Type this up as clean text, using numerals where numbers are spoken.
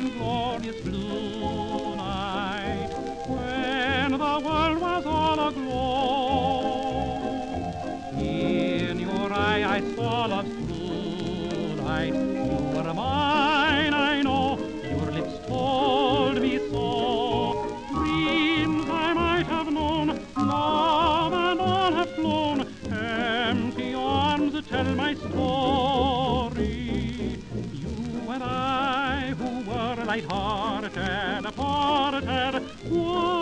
one glorious blue night, when the world was all aglow. In your eye I saw love's true light. You were mine, I know. Your lips told me so. Dreams I might have known, love and all have flown. Empty arms tell my story. You and I, who were light-hearted, parted.